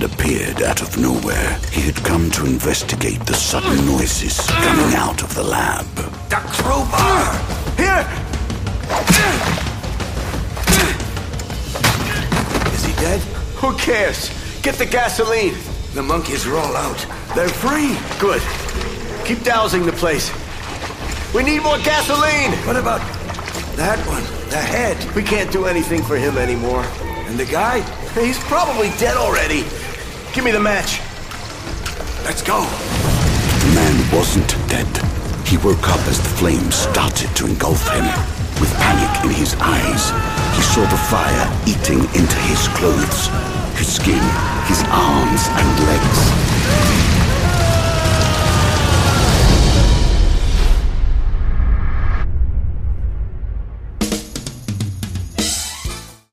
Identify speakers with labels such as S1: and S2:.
S1: had appeared out of nowhere. He had come to investigate the sudden noises coming out of the lab.
S2: The crowbar! Here! Is he dead?
S3: Who cares? Get the gasoline.
S2: The monkeys are all out.
S3: They're free. Good. Keep dousing the place. We need more gasoline!
S2: What about that one? The head?
S3: We can't do anything for him anymore.
S2: And the guy?
S3: He's probably dead already. Give me the match.
S2: Let's go.
S1: The man wasn't dead. He woke up as the flames started to engulf him. With panic in his eyes, he saw the fire eating into his clothes, his skin, his arms and legs.